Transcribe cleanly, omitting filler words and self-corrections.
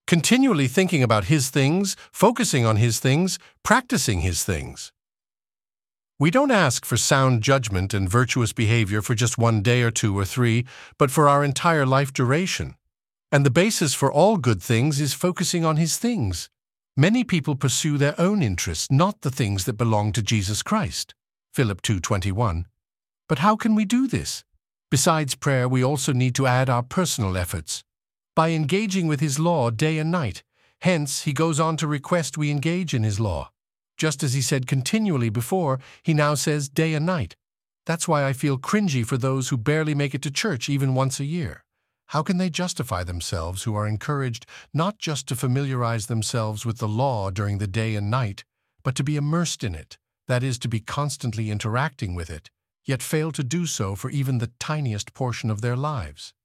continually thinking about His things, focusing on His things, practicing His things. We don't ask for sound judgment and virtuous behavior for just 1 day or 2 or 3, but for our entire life duration. And the basis for all good things is focusing on His things. Many people pursue their own interests, not the things that belong to Jesus Christ. Philip 2:21. But how can we do this? Besides prayer, we also need to add our personal efforts by engaging with His law day and night. Hence, He goes on to request we engage in His law. Just as He said continually before, He now says day and night. That's why I feel cringy for those who barely make it to church even once a year. How can they justify themselves who are encouraged not just to familiarize themselves with the law during the day and night, but to be immersed in it, that is, to be constantly interacting with it, yet fail to do so for even the tiniest portion of their lives?